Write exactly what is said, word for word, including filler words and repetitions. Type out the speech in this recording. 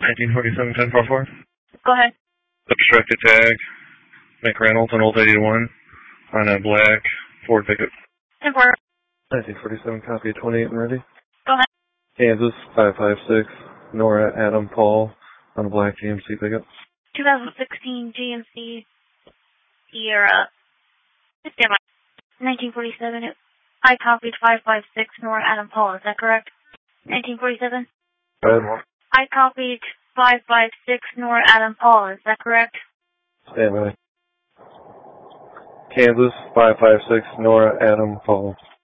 nineteen forty-seven, ten forty-four. Go ahead. Obstructed tag. McReynolds on Old eighty-one on a black Ford pickup. ten four. nineteen forty-seven, copy twenty-eight and ready. Go ahead. Kansas, five five six, Nora Adam Paul on a black G M C pickup. twenty sixteen G M C Sierra. Stand by. nineteen forty-seven. I copied five five six Nora Adam Paul. Is that correct? nineteen forty-seven. Go ahead. I copied five five six Nora Adam Paul. Is that correct? Stand by. Kansas, five five six, Nora Adam Paul.